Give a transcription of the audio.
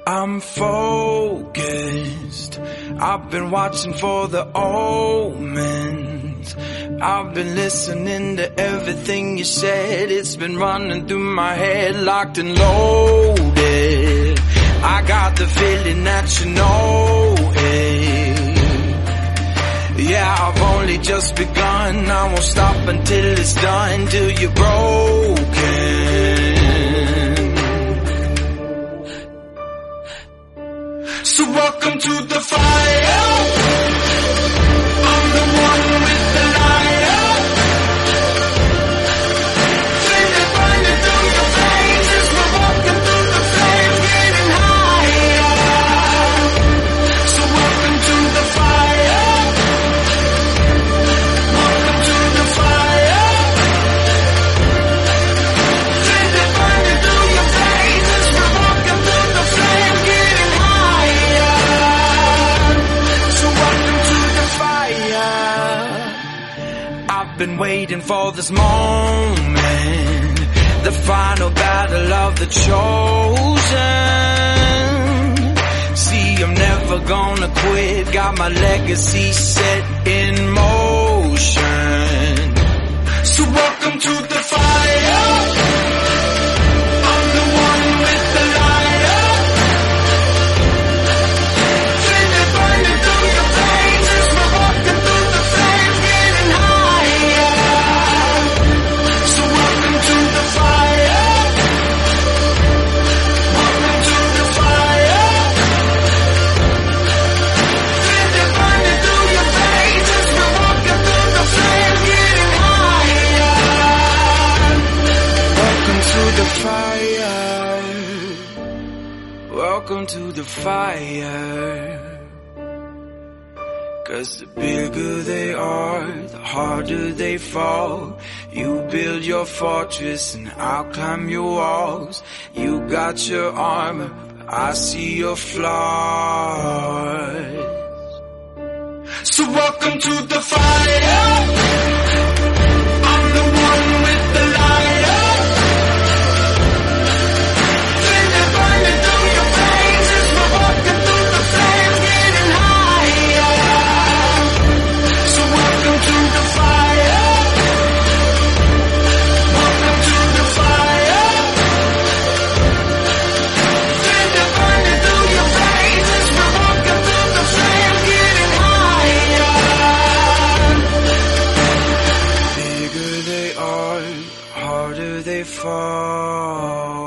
I'm focused. I've been watching for the omens. I've been listening to everything you said. It's been running through my head, locked and loaded. I got the feeling that you know it. Yeah, I've only just begun. I won't stop until it's done, till you're broken. So welcome to the fire. I'm the one with the lighter. Feel it burning through your veins as we're walking through the flames, getting higher. So welcome to the fire. Welcome to the fire. Feel it burning through your veins as we're walking through the flames, getting higher. So welcome to the fire. I've been waiting for this moment, the final battle of the chosen. See, I'm never gonna quit, got my legacy set in motion. So welcome to the fire. I'm the one with the lighter. Feel it burning through your veins as we're walking through the flames, getting higher. So welcome to the fire. Welcome to the fire. Feel it burning through your veins as we're walking through the flames, getting higher. Welcome to the fire. Welcome to the fire. 'Cause the bigger they are, the harder they fall. You build your fortress and I'll climb your walls. You got your armor, but I see your flaws. So welcome to the fire. I'm the one with the lighter. Feel it burning through your veins as we're walking through the flames, getting higher. So welcome to the fire. Welcome to the fire. Feel it burning through your veins as we're walking through the flames, getting higher. Bigger they are, harder they fall.